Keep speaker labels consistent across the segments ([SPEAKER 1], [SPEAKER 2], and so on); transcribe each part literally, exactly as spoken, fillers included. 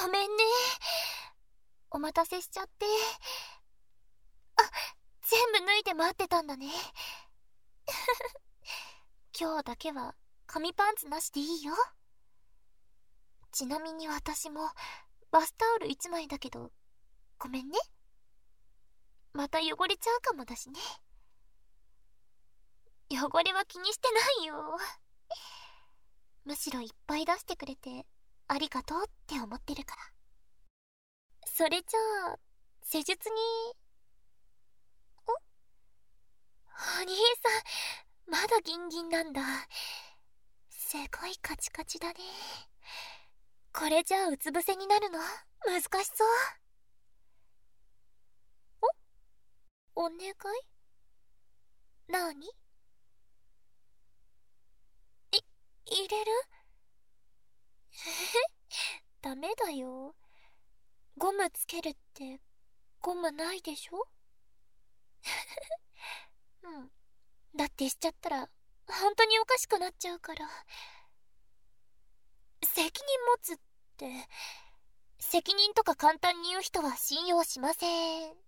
[SPEAKER 1] ごめんね。お待たせしちゃって。あ、全部脱いで待ってたんだね。今日だけは紙パンツなしでいいよ。ちなみに私もバスタオルいちまいだけど、ごめんね。また汚れちゃうかもだしね。汚れは気にしてないよ。むしろいっぱい出してくれてありがとうって思ってるから。それじゃあ施術に。おお兄さん、まだギンギンなんだ。すごいカチカチだね。これじゃあうつ伏せになるの難しそう。おお願い。なーに？い入れる？えへダメだよ。ゴムつけるってゴムないでしょ？うん。だってしちゃったら本当におかしくなっちゃうから。責任持つって、責任とか簡単に言う人は信用しません。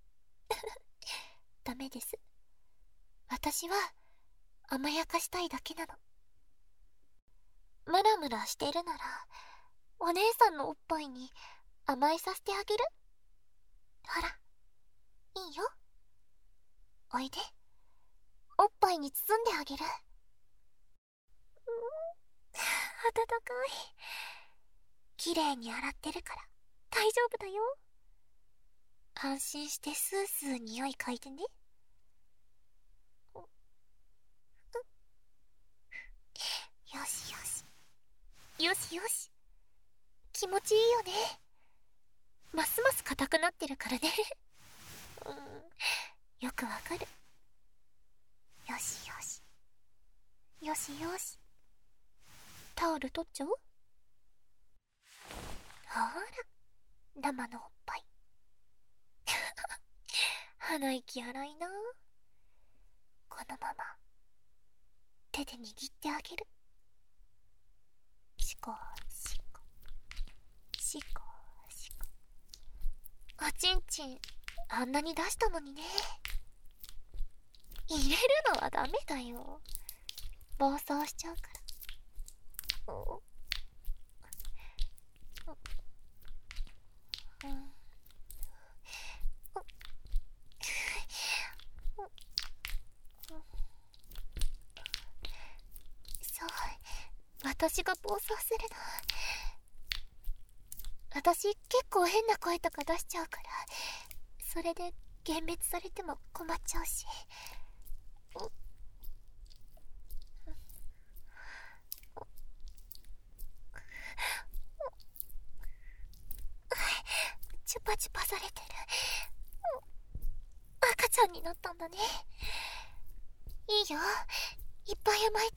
[SPEAKER 1] ダメです。私は甘やかしたいだけなの。ムラムラしてるならお姉さんのおっぱいに甘えさせてあげる。ほら、いいよ。おいで。おっぱいに包んであげる。うん、温かい。きれいに洗ってるから大丈夫だよ。安心してスースー匂い嗅いでね。よしよしよしよし。気持ちいいよね。ますます硬くなってるからね。うん、よくわかる。よしよしよしよし。タオル取っちゃおう。ほら、生のおっぱい。鼻息荒いな。このまま手で握ってあげる。シコシコシコシコ。おちんちんあんなに出したのにね。入れるのはダメだよ。暴走しちゃうから。おうん、そう、私が暴走するの。私結構変な声とか出しちゃうから、それで幻滅されても困っちゃうし。チュパチュパされてる。赤ちゃんになったんだね。いいよ、いっぱい甘えて。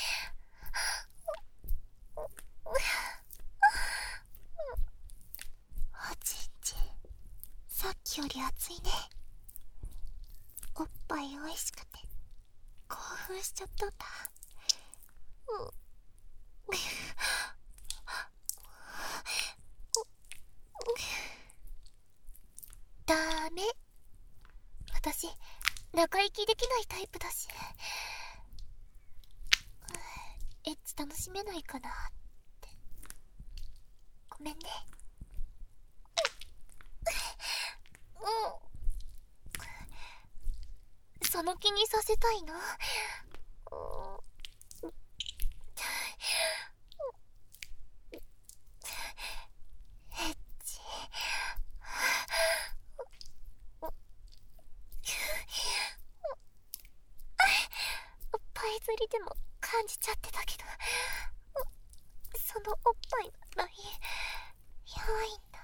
[SPEAKER 1] おちんちんさっきより熱いね。おっぱいおいしくて興奮しちゃったんだ。うダメ。私中息できないタイプだし、エッチ楽しめないかなって。ごめんね。うん、その気にさせたいな。エッチ。パイ釣りでも感じちゃってたけど、そのおっぱいのライン弱いんだ。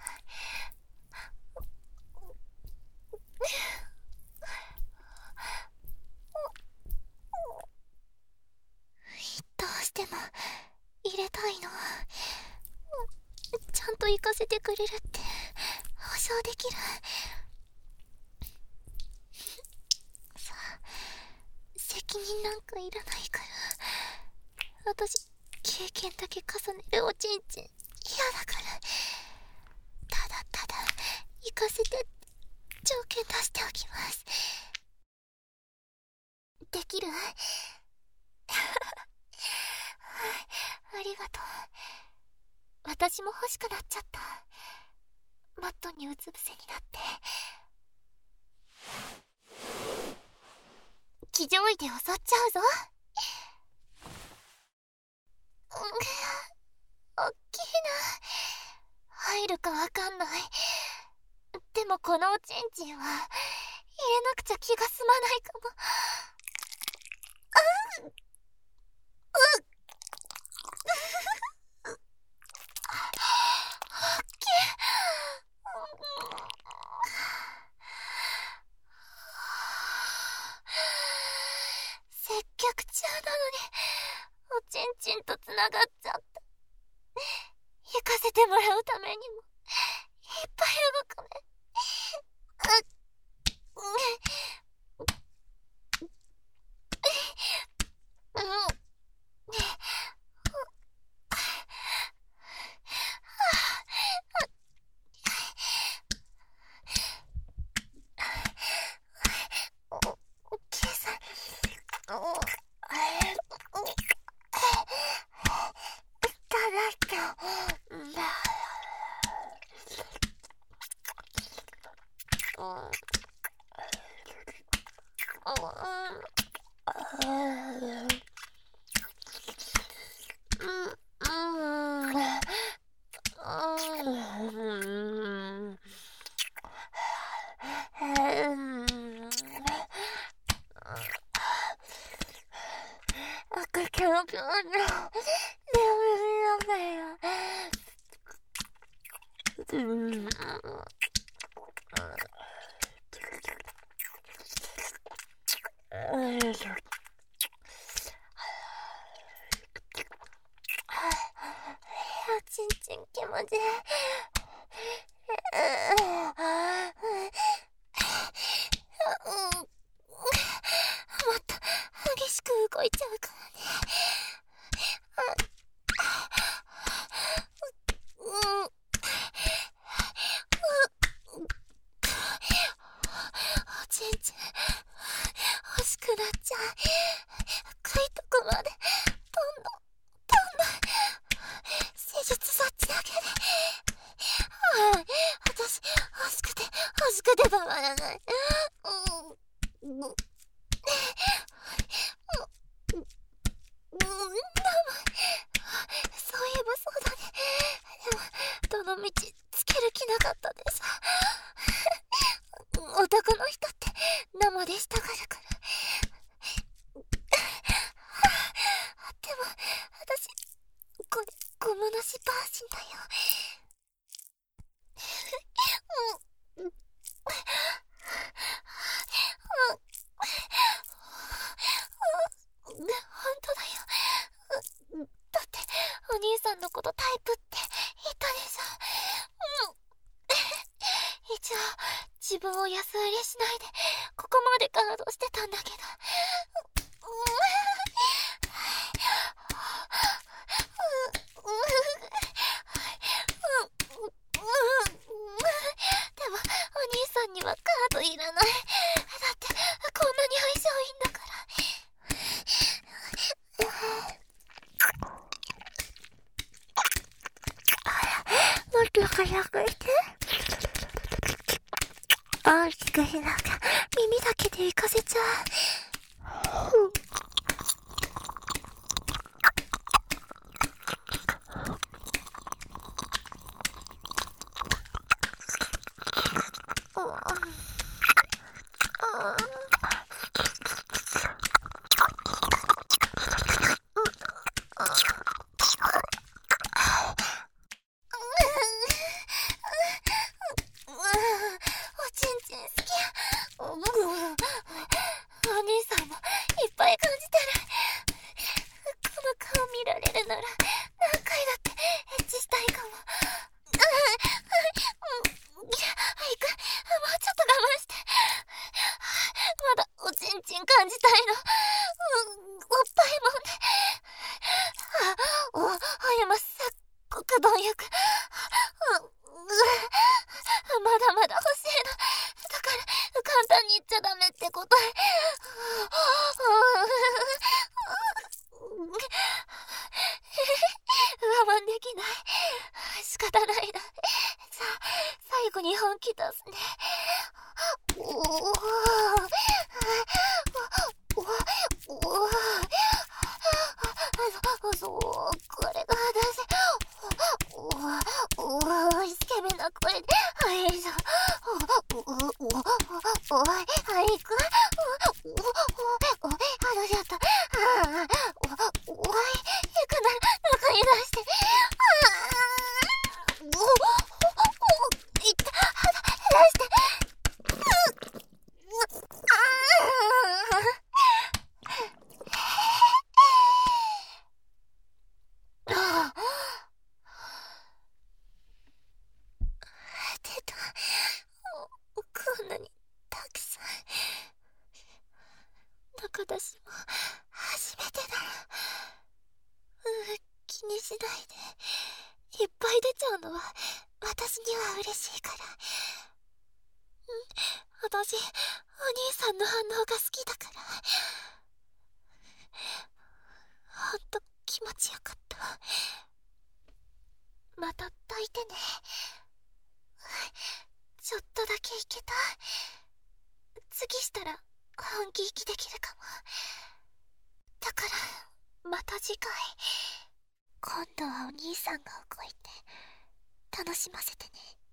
[SPEAKER 1] どうしても入れたいの。ちゃんと行かせてくれるって保証できる。さあ、責任なんかいらないから。私経験だけ重ねるおちんちん嫌だから。 行かせてって条件出しておきます。できる？ありがとう。私も欲しくなっちゃった。マットにうつ伏せになって。騎乗位で襲っちゃうぞ。うん、おっきいな。入るかわかんない。でもこのおちんちんは入れなくちゃ気が済まないかも。うん、うん接客中なのにおちんちんとつながっちゃった。行かせてもらうためにもいっぱい動くね。ちんちん気持ちいい。もっと激しく動いちゃうからね。おちんちん欲しくなっちゃう。深いとこまでどんどんどんどん施術そっちだけで。はい、私欲しくて欲しくてたまらない。うん、うん、そういえばそうだね。でもどの道つける気なかったです。男の人って生でしたがるから。でも私これゴムなしバージンだよ。うん、本当だよ。だってお兄さんのことタイプって言ったでしょ。うん、一応自分を安売りしないでここまでガードしてたんだけど。でもお兄さんにはカードいらない。だってこんなに相性いいんだから。もっと早くして。大きくしなきゃ耳だけで行かせちゃう。感じたいの。うん、おっぱいもね。あ、お、あやますっごく貪欲。うん、まだまだたないな。さあ、最後に本気出すね。おおおおおそう、これが私。おおおイケメンな声で、はいしょ。おおおおおはい、はいく。おおおお話しちゃった。ああ、おおはい、ゆくなる、中に出して。ああ、おおおいった、出して。出た。こんなにたくさん。中出しも初めてだ。うん、気にしないで。いっぱい出ちゃうのは私には嬉しいから。うん、私、お兄さんの反応が好きだから。ほんと気持ちよかった。また抱いてね。ちょっとだけいけた。次したら本気息できるかも。だからまた次回、今度はお兄さんが動いて楽しませてね。